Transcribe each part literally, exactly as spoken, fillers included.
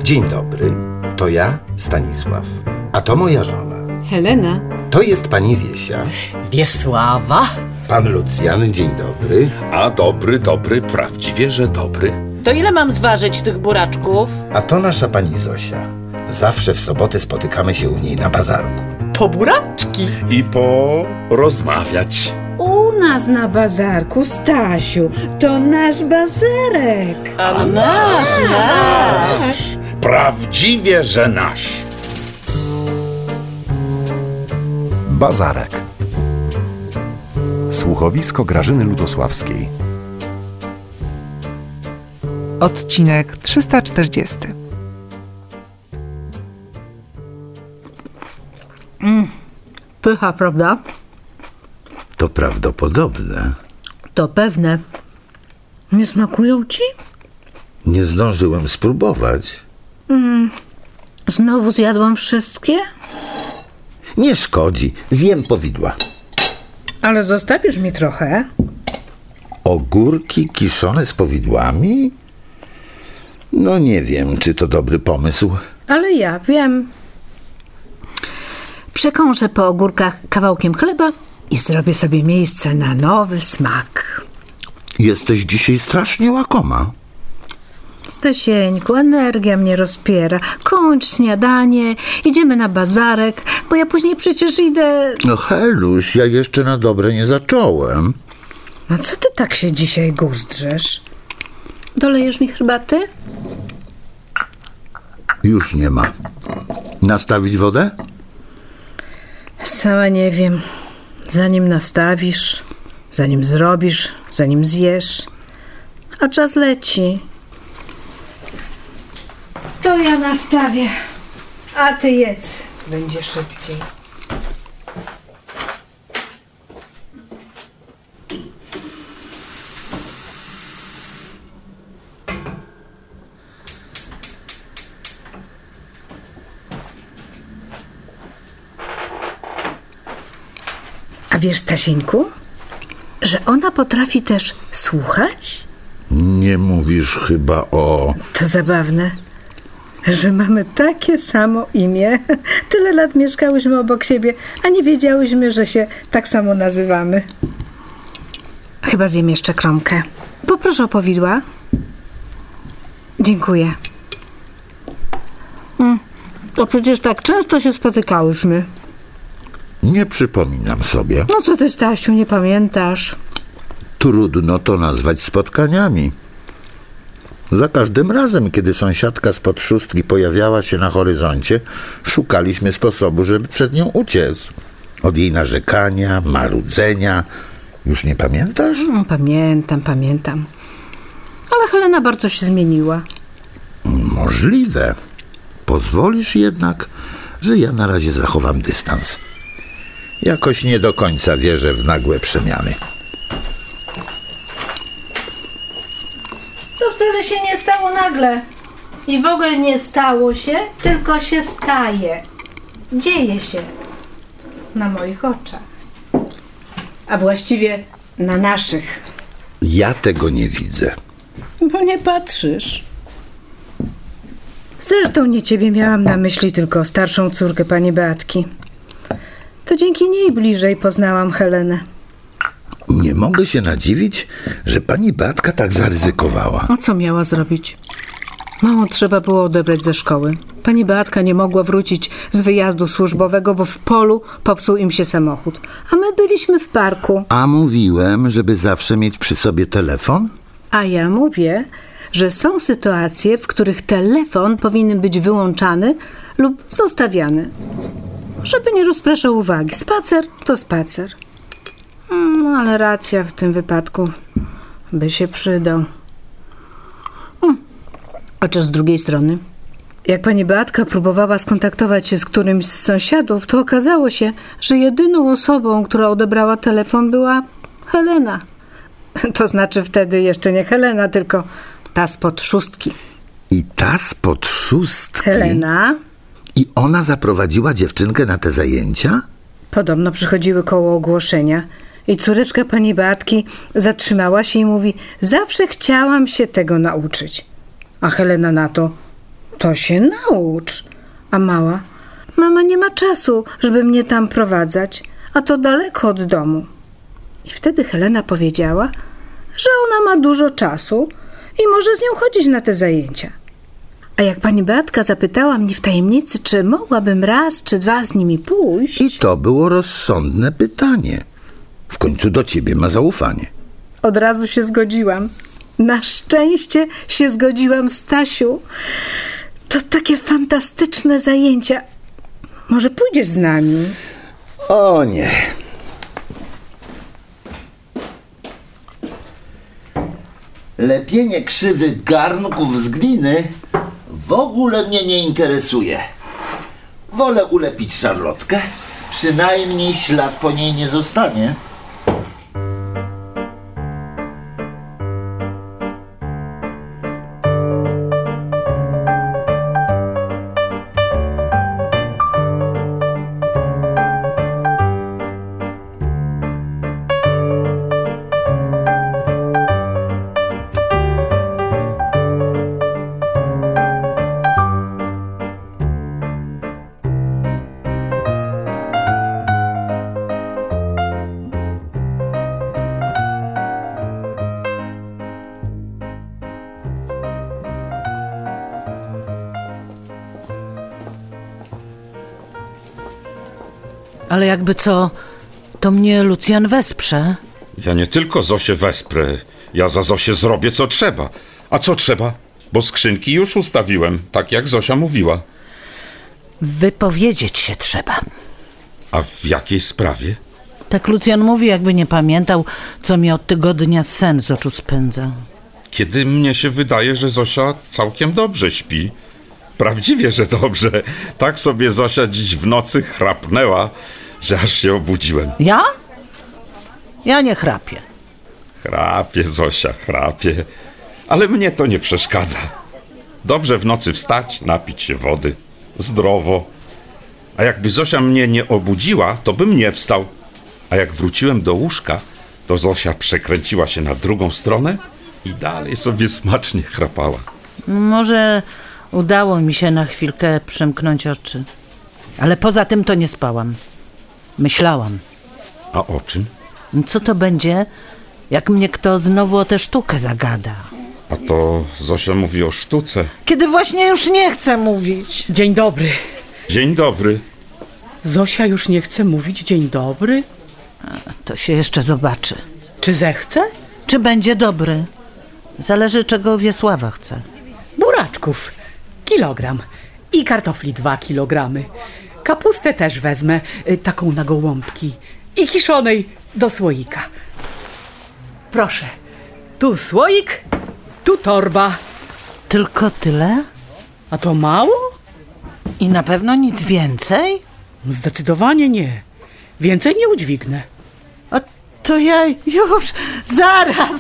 Dzień dobry, to ja, Stanisław, a to moja żona. Helena. To jest pani Wiesia. Wiesława. Pan Lucjan, dzień dobry. A dobry, dobry, prawdziwie, że dobry. To ile mam zważyć tych buraczków? A to nasza pani Zosia. Zawsze w sobotę spotykamy się u niej na bazarku. Po buraczki. I porozmawiać. U nas na bazarku, Stasiu, to nasz bazarek. A, A nasz, nasz, nasz. Prawdziwie, że nasz. Bazarek. Słuchowisko Grażyny Ludosławskiej. Odcinek trzysta czterdziesty. Mm, pycha, prawda? To prawdopodobne. To pewne. Nie smakują ci? Nie zdążyłem spróbować. Mm, znowu zjadłam wszystkie? Nie szkodzi, zjem powidła. Ale zostawisz mi trochę? Ogórki kiszone z powidłami? No nie wiem, czy to dobry pomysł. Ale ja wiem. Przekąszę po ogórkach kawałkiem chleba i zrobię sobie miejsce na nowy smak. Jesteś dzisiaj strasznie łakoma. Stasieńku, energia mnie rozpiera. Kończ śniadanie, idziemy na bazarek, bo ja później przecież idę... No Heluś, ja jeszcze na dobre nie zacząłem. No co ty tak się dzisiaj guzdrzesz? Dolejesz mi herbaty? Już nie ma. Nastawić wodę? Sama nie wiem. Zanim nastawisz, zanim zrobisz, zanim zjesz, a czas leci. To ja nastawię, a ty jedz. Będzie szybciej. A wiesz, Stasieńku, że ona potrafi też słuchać? Nie mówisz chyba o... To zabawne, że mamy takie samo imię. Tyle lat mieszkałyśmy obok siebie, a nie wiedziałyśmy, że się tak samo nazywamy. Chyba zjem jeszcze kromkę. Poproszę o powidła. Dziękuję. To przecież tak często się spotykałyśmy. Nie przypominam sobie. No co ty, Stasiu, nie pamiętasz? Trudno to nazwać spotkaniami. Za każdym razem, kiedy sąsiadka spod szóstki pojawiała się na horyzoncie, szukaliśmy sposobu, żeby przed nią uciec. Od jej narzekania, marudzenia. Już nie pamiętasz? No, pamiętam, pamiętam. Ale Helena bardzo się zmieniła. Możliwe. Pozwolisz jednak, że ja na razie zachowam dystans. Jakoś nie do końca wierzę w nagłe przemiany. To wcale się nie stało nagle. I w ogóle nie stało się, tylko się staje. Dzieje się. Na moich oczach. A właściwie na naszych. Ja tego nie widzę. Bo nie patrzysz. Zresztą nie ciebie miałam na myśli, tylko starszą córkę pani Beatki. To dzięki niej bliżej poznałam Helenę. Nie mogę się nadziwić, że pani Beatka tak zaryzykowała. A co miała zrobić? Małą trzeba było odebrać ze szkoły. Pani Beatka nie mogła wrócić z wyjazdu służbowego, bo w polu popsuł im się samochód. A my byliśmy w parku. A mówiłem, żeby zawsze mieć przy sobie telefon? A ja mówię, że są sytuacje, w których telefon powinien być wyłączany lub zostawiany. Żeby nie rozpraszał uwagi. Spacer to spacer. No ale racja w tym wypadku by się przydał. Chociaż z drugiej strony, jak pani Beatka próbowała skontaktować się z którymś z sąsiadów, to okazało się, że jedyną osobą, która odebrała telefon, była Helena. To znaczy wtedy jeszcze nie Helena, tylko ta spod szóstki. I ta spod szóstki? Helena. I ona zaprowadziła dziewczynkę na te zajęcia? Podobno przychodziły koło ogłoszenia i córeczka pani Beatki zatrzymała się i mówi: zawsze chciałam się tego nauczyć. A Helena na to: To się naucz. A mała? Mama nie ma czasu, żeby mnie tam prowadzać, a to daleko od domu. I wtedy Helena powiedziała, że ona ma dużo czasu i może z nią chodzić na te zajęcia. A jak pani Beatka zapytała mnie w tajemnicy, czy mogłabym raz czy dwa z nimi pójść... I to było rozsądne pytanie. W końcu do ciebie ma zaufanie. Od razu się zgodziłam. Na szczęście się zgodziłam, Stasiu. To takie fantastyczne zajęcia. Może pójdziesz z nami? O nie. Lepienie krzywych garnków z gliny w ogóle mnie nie interesuje. Wolę ulepić szarlotkę. Przynajmniej ślad po niej nie zostanie. Ale jakby co, to mnie Lucjan wesprze. Ja nie tylko Zosię wesprę, ja za Zosię zrobię co trzeba. A co trzeba? Bo skrzynki już ustawiłem, tak jak Zosia mówiła. Wypowiedzieć się trzeba. A w jakiej sprawie? Tak Lucjan mówi, jakby nie pamiętał, co mi od tygodnia sen z oczu spędza. Kiedy mnie się wydaje, że Zosia całkiem dobrze śpi. Prawdziwie, że dobrze. Tak sobie Zosia dziś w nocy chrapnęła, że aż się obudziłem. Ja? Ja nie chrapię. Chrapie, Zosia, chrapie. Ale mnie to nie przeszkadza. Dobrze w nocy wstać, napić się wody. Zdrowo. A jakby Zosia mnie nie obudziła, to bym nie wstał. A jak wróciłem do łóżka, to Zosia przekręciła się na drugą stronę i dalej sobie smacznie chrapała. Może udało mi się na chwilkę przymknąć oczy. Ale poza tym to nie spałam. Myślałam. A o czym? Co to będzie, jak mnie kto znowu o tę sztukę zagada? A to Zosia mówi o sztuce. Kiedy właśnie już nie chce mówić. Dzień dobry. Dzień dobry. Zosia już nie chce mówić dzień dobry? To się jeszcze zobaczy. Czy zechce? Czy będzie dobry? Zależy, czego Wiesława chce. Buraczków. Kilogram. I kartofli dwa kilogramy. Kapustę też wezmę, y, taką na gołąbki. I kiszonej do słoika. Proszę. Tu słoik, tu torba. Tylko tyle? A to mało? I na pewno nic więcej? Zdecydowanie nie. Więcej nie udźwignę. O, to ja już, zaraz.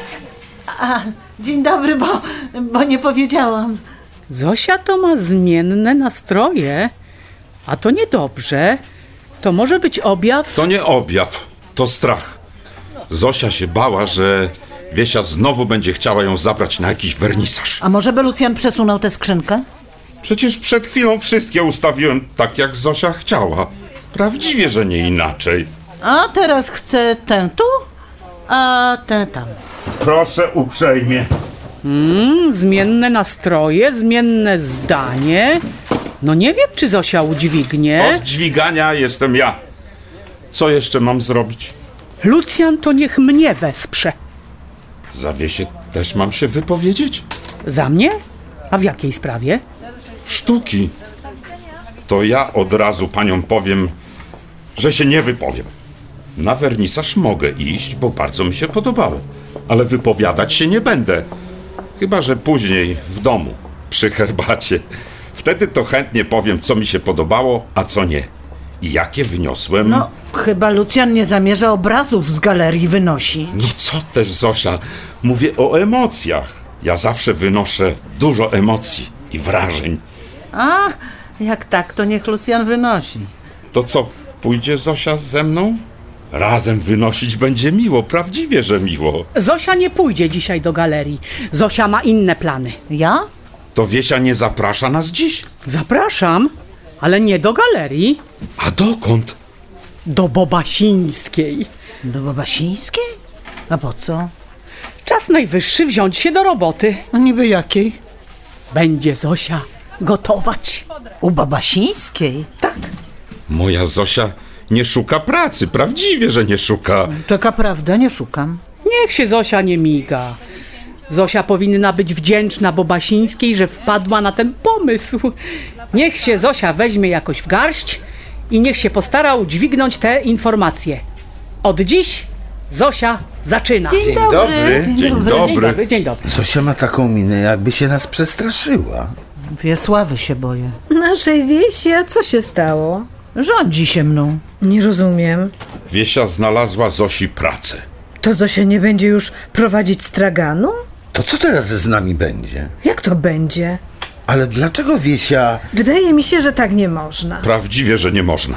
A, dzień dobry, bo, bo nie powiedziałam. Zosia to ma zmienne nastroje. A to niedobrze. To może być objaw... To nie objaw, to strach. Zosia się bała, że Wiesia znowu będzie chciała ją zabrać na jakiś wernisaż. A może by Lucjan przesunął tę skrzynkę? Przecież przed chwilą wszystkie ustawiłem tak, jak Zosia chciała. Prawdziwie, że nie inaczej. A teraz chcę tę tu, a tę tam. Proszę uprzejmie. Mm, zmienne nastroje, zmienne zdanie. No nie wiem, czy Zosia udźwignie. Od dźwigania jestem ja. Co jeszcze mam zrobić? Lucjan to niech mnie wesprze. Za Wiesię też mam się wypowiedzieć? Za mnie? A w jakiej sprawie? Sztuki. To ja od razu paniom powiem, że się nie wypowiem. Na wernisaż mogę iść, bo bardzo mi się podobało. Ale wypowiadać się nie będę. Chyba że później w domu, przy herbacie. Wtedy to chętnie powiem, co mi się podobało, a co nie. I jakie wyniosłem... No, chyba Lucjan nie zamierza obrazów z galerii wynosić. No co też, Zosia? Mówię o emocjach. Ja zawsze wynoszę dużo emocji i wrażeń. A, jak tak, to niech Lucjan wynosi. To co, pójdzie Zosia ze mną? Razem wynosić będzie miło, prawdziwie, że miło. Zosia nie pójdzie dzisiaj do galerii. Zosia ma inne plany. Ja? To Wiesia nie zaprasza nas dziś? Zapraszam, ale nie do galerii, A dokąd? do Bobasińskiej. Do Bobasińskiej? A po co? Czas najwyższy wziąć się do roboty. A niby jakiej? Będzie Zosia gotować. U Bobasińskiej? Tak. Moja Zosia nie szuka pracy, prawdziwie, że nie szuka. Taka prawda, nie szukam. Niech się Zosia nie miga. Zosia powinna być wdzięczna Bobasińskiej, że wpadła na ten pomysł. Niech się Zosia weźmie jakoś w garść i niech się postara udźwignąć te informacje. Od dziś Zosia zaczyna. Dzień dobry. dobry. Dzień Dzień dobry. dobry, dzień dobry. Zosia ma taką minę, jakby się nas przestraszyła. Wiesławy się boję. Naszej wieści, a co się stało? Rządzi się mną. Nie rozumiem. Wiesia znalazła Zosi pracę. To Zosia nie będzie już prowadzić straganu? To co teraz z nami będzie? Jak to będzie? Ale dlaczego Wiesia... Wydaje mi się, że tak nie można. Prawdziwie, że nie można.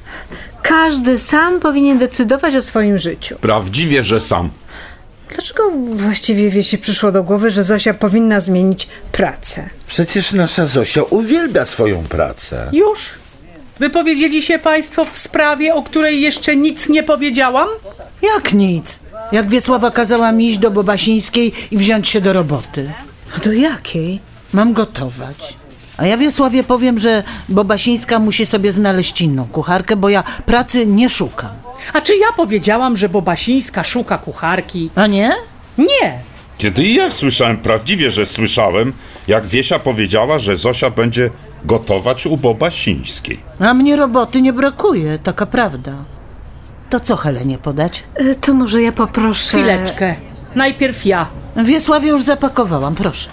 Każdy sam powinien decydować o swoim życiu. Prawdziwie, że sam. Dlaczego właściwie Wiesi przyszło do głowy, że Zosia powinna zmienić pracę? Przecież nasza Zosia uwielbia swoją pracę. Już? Wypowiedzieli się państwo w sprawie, o której jeszcze nic nie powiedziałam? Jak nic? Jak Wiesława kazała mi iść do Bobasińskiej i wziąć się do roboty. A do jakiej? Mam gotować. A ja Wiesławie powiem, że Bobasińska musi sobie znaleźć inną kucharkę, bo ja pracy nie szukam. A czy ja powiedziałam, że Bobasińska szuka kucharki? A nie? Nie. Kiedy ja słyszałem, prawdziwie, że słyszałem, jak Wiesia powiedziała, że Zosia będzie gotować u Bobasińskiej. A mnie roboty nie brakuje, taka prawda. To co Helenie podać? E, To może ja poproszę... Chwileczkę. Najpierw ja. Wiesławie już zapakowałam, proszę.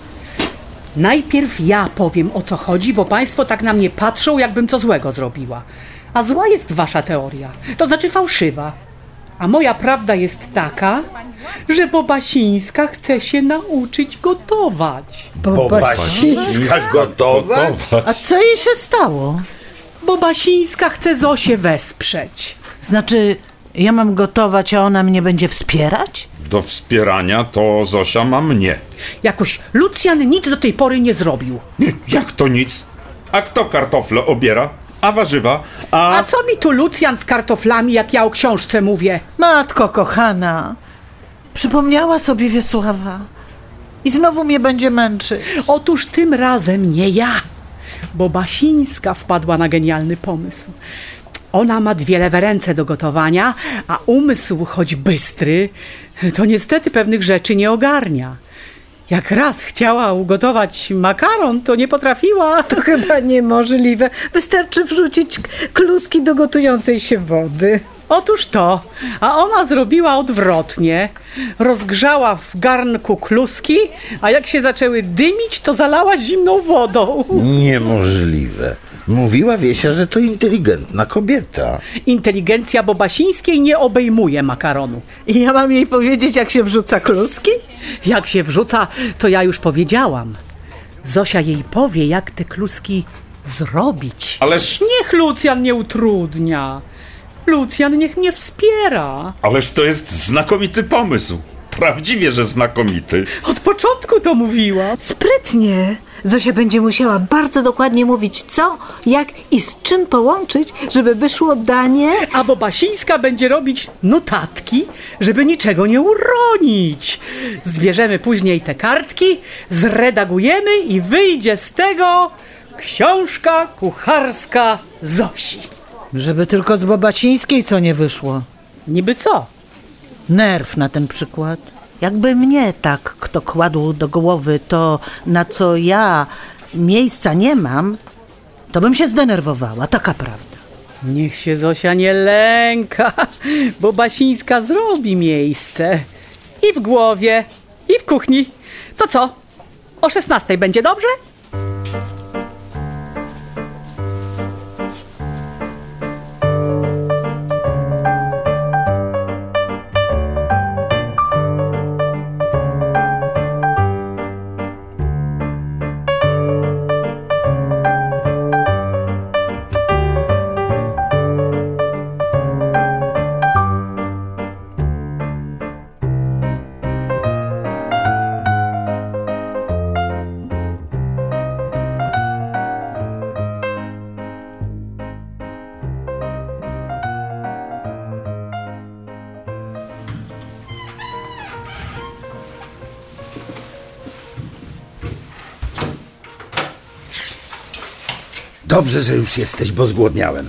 Najpierw ja powiem, o co chodzi, bo państwo tak na mnie patrzą, jakbym co złego zrobiła. A zła jest wasza teoria, to znaczy fałszywa. A moja prawda jest taka, że Bobasińska chce się nauczyć gotować. Bobasińska gotować? A co jej się stało? Bobasińska chce Zosię wesprzeć. Znaczy, ja mam gotować, a ona mnie będzie wspierać? Do wspierania to Zosia ma mnie. Jakoś Lucjan nic do tej pory nie zrobił. Nie, jak to nic? A kto kartofle obiera? A warzywa? A... A co mi tu Lucjan z kartoflami, jak ja o książce mówię? Matko kochana, przypomniała sobie Wiesława i znowu mnie będzie męczyć. Otóż tym razem nie ja. Bobasińska wpadła na genialny pomysł. Ona ma dwie lewe ręce do gotowania, a umysł, choć bystry, to niestety pewnych rzeczy nie ogarnia. Jak raz chciała ugotować makaron, to nie potrafiła. To chyba niemożliwe. Wystarczy wrzucić k- kluski do gotującej się wody. Otóż to, a ona zrobiła odwrotnie. Rozgrzała w garnku kluski, a jak się zaczęły dymić, to zalała zimną wodą. Niemożliwe. Mówiła Wiesia, że to inteligentna kobieta. Inteligencja Bobasińskiej nie obejmuje makaronu. I ja mam jej powiedzieć, jak się wrzuca kluski? Jak się wrzuca, to ja już powiedziałam. Zosia jej powie, jak te kluski zrobić. Ależ, Niech Lucjan nie utrudnia. Lucjan niech mnie wspiera. ależ to jest znakomity pomysł. Prawdziwie, że znakomity. Od początku to mówiła. Sprytnie. Zosia będzie musiała bardzo dokładnie mówić co, jak i z czym połączyć, żeby wyszło danie. A Bobasińska będzie robić notatki, żeby niczego nie uronić. Zbierzemy później te kartki, zredagujemy i wyjdzie z tego książka kucharska Zosi. Żeby tylko z Bobasińskiej co nie wyszło. Niby co? Nerw na ten przykład. Jakby mnie tak kto kładł do głowy to, na co ja miejsca nie mam, to bym się zdenerwowała, taka prawda. Niech się Zosia nie lęka, bo Basińska zrobi miejsce. I w głowie, i w kuchni. To co? O szesnastej będzie dobrze? Dobrze, że już jesteś, bo zgłodniałem.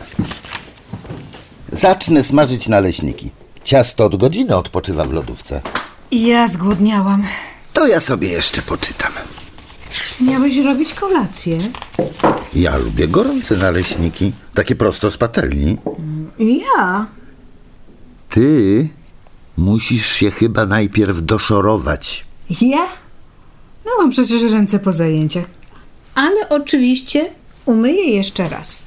Zacznę smażyć naleśniki. Ciasto od godziny odpoczywa w lodówce. Ja zgłodniałam. To ja sobie jeszcze poczytam. Miałeś robić kolację. Ja lubię gorące naleśniki, takie prosto z patelni. Ja? Ty musisz się chyba najpierw doszorować. Ja? No mam przecież ręce po zajęciach. Ale oczywiście umyję jeszcze raz.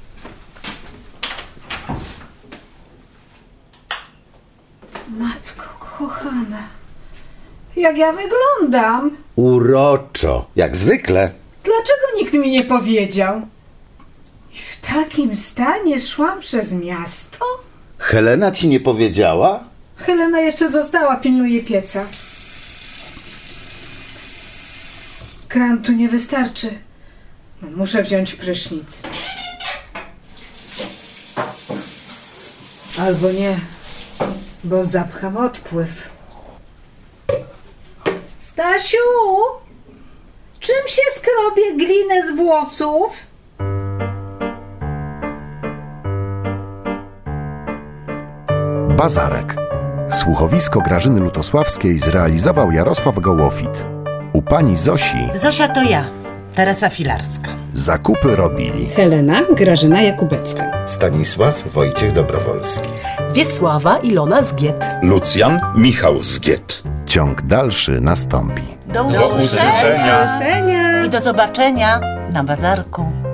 Matko kochana, jak ja wyglądam? Uroczo, jak zwykle. Dlaczego nikt mi nie powiedział? I w takim stanie szłam przez miasto? Helena ci nie powiedziała? Helena jeszcze została, pilnuje pieca. Kran tu nie wystarczy. No, muszę wziąć prysznic. Albo nie, bo zapcham odpływ. Stasiu! Czym się skrobie glinę z włosów? Bazarek. Słuchowisko Grażyny Lutosławskiej zrealizował Jarosław Gołofit. U pani Zosi Zosia to ja, Teresa Filarska. zakupy robili Helena Grażyna Jakubecka. Stanisław Wojciech Dobrowolski. Wiesława Ilona Zgiet. Lucjan Michał Zgiet. Ciąg dalszy nastąpi. Do usłyszenia. I do zobaczenia na bazarku.